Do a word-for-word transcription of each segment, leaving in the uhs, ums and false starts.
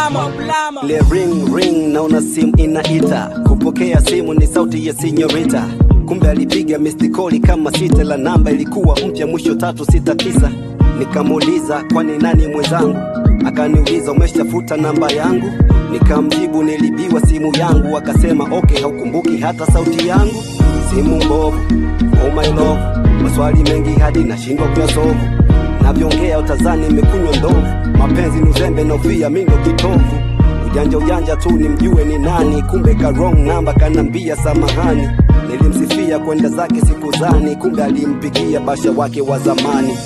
Le ring ring naona simu inaita, kupokea simu ni sauti ya senyorita. Kumbe alipiga missed call kama sita, la namba ilikuwa mpya mwisho tatu sita tisa. Nikamuuliza kwani nani mwenzangu, akaniuliza umeshafuta namba yangu. Nikamjibu nilibiwa simu yangu, akasema okay haukumbuki hata sauti yangu. Simu mbovu, oh my love, maswali mengi hadi nashindwa kuyasolve. Navyongea utazani nimekunywa ndovu, mapenzi ni uzembe na ufia mimi ndo kitovu. Ujanja ujanja tu nimjue ni nani, kumbe ka wrong number kanambia samahani. Nilimsifia kwenda zake siku zani, kumbe alimpigia basha wake wa zamani.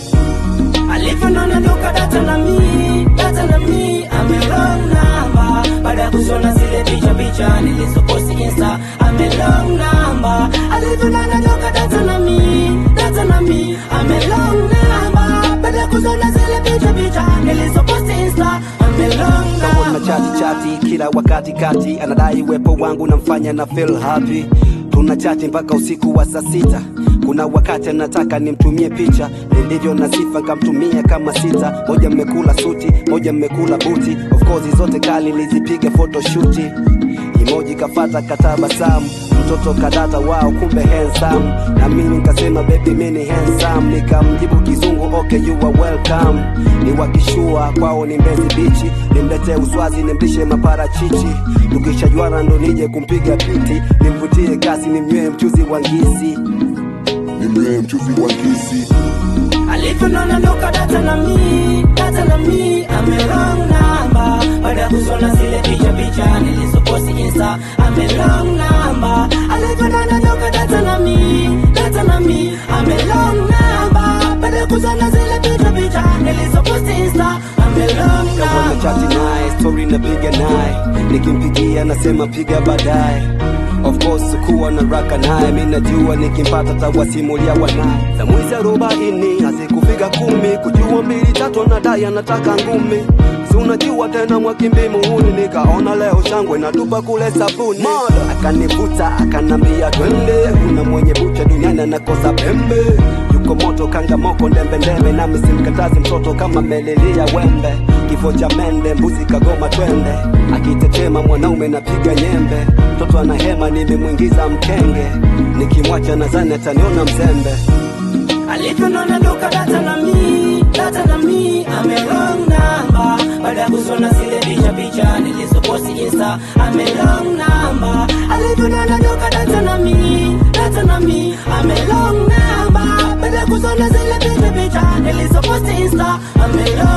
Alivyonona ndoka data na mi, data na mi, ame wrong number. Baada kushona zile picha picha nilizoposti insta, ame wrong number. Alivyonona ndoka data na mi, data na mi, ame wrong number. Baada kushona zile picha picha nilizoposti insta, ame wrong number. Kuna chati chati kila wakati kati, anadai wepo wangu namfanya na feel happy. Tuna chati mpaka usiku wa saa sita. Kuna wakati anataka nimtumie picha, nilivyo na sifa kamtumia kama sita. Moja mmekula suti, moja mmekula buti. Of course zote kali nilizipiga photoshoot. Emoji kafata katabasamu, mtoto kadata wao kumbe handsome. Na mimi nikasema baby mimi handsome, nikamjibu kizungu okay you are welcome. Ni wakishua kwao ni Mbezi Beach, nimlete uswazi nimlishe maparachichi. Tukishajuana ndo nije kumpiga piti, nimvutie kasi nimnywe mchuzi wa ngisi. Nimnywe mchuzi wa ngisi. Alivyonona ndoka data na mi, data na mi, ame wrong number. Baada kushona zile picha picha nilizoposti insta, ame wrong number. Alivyonona ndoka data na mi, data na mi, ame wrong number. Baada kushona zile picha picha nilizoposti insta, ame wrong number. Kama chati naye, story napiga naye, nikimpigia nasema piga baadaye. Of course kuwa na raka naye, mimi najua nikimpata tawasimulia wanaye. Za mwezi arobaini hazikufika kumi, kujua mbili tatu anadai anataka ngumi. Si unajua tena mwakimbi muhuni, nikaona leo shangwe na tupa kule sabuni. Modo akanivuta akanambia twende, kuna mwenye bucha duniani anakosa pembe. Yuko moto kanga moko ndembe ndembe, na msimkatazi mtoto kama melilia wembe. Kifo cha mende mbuzi kagoma twende, akitetema mwanaume napiga nyembe. Mtoto anahema nimemwingiza mkenge, nikimwacha nadhani ataniona mzembe. Alivyonona ndoka data na mi, data na mi, ame wrong number. Baada kushona zile picha picha nilizoposti insta, ame wrong number. Alivyonona ndoka data na mi, data na mi, ame wrong number. Baada kushona zile picha picha nilizoposti insta, ame wrong